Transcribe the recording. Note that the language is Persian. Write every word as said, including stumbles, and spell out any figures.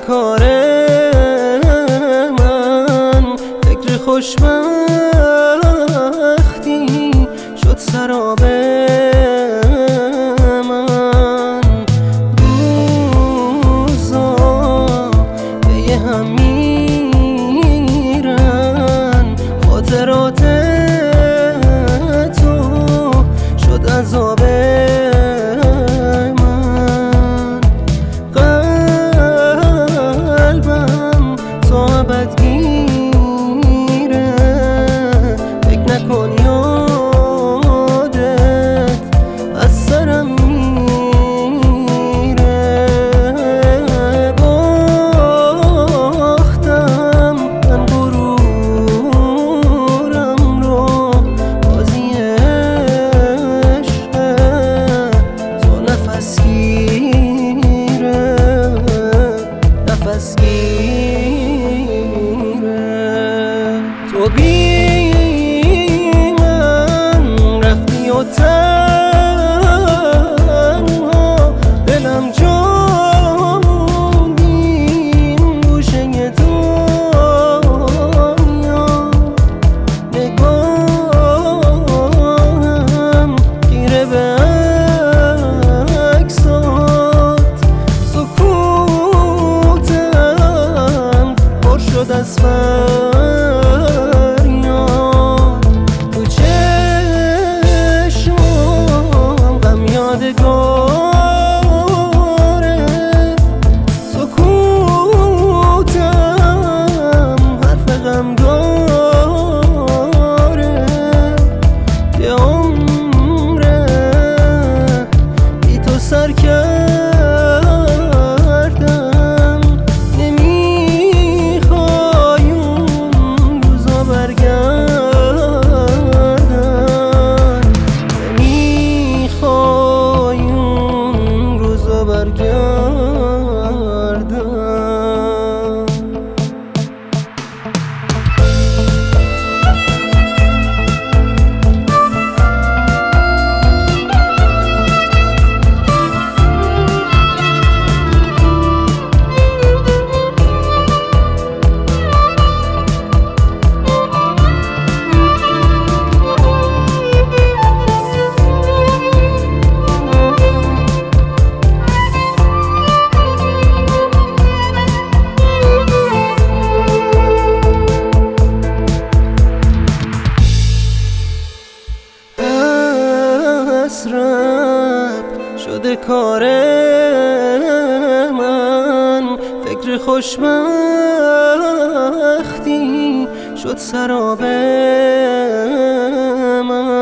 کار من، فکر خوشبختی شد سراب من. روزا به یه هم میرن، خاطرات تو شد عذاب من. قلبم تا ابد گیره، فکر نکن یادت از سرم میره. باختم من غرورم رو، بازی عشق تو نفس گیره، نفس گیره. تو بی من رفتی و تنها دلم جا موند این گوشه دنیا. نگاهم خیره به عکسات، سکوتم پر شد از فریاد. تو چشمم غم یادگاره، سکوتم حرف غم داره. یه عمره بی تو سر کردم، نمیخوای اون روزا برگردن، نمیخوای اون روزا برگردن. حسرت شده کار من، فکر خوشبختی شد سراب من.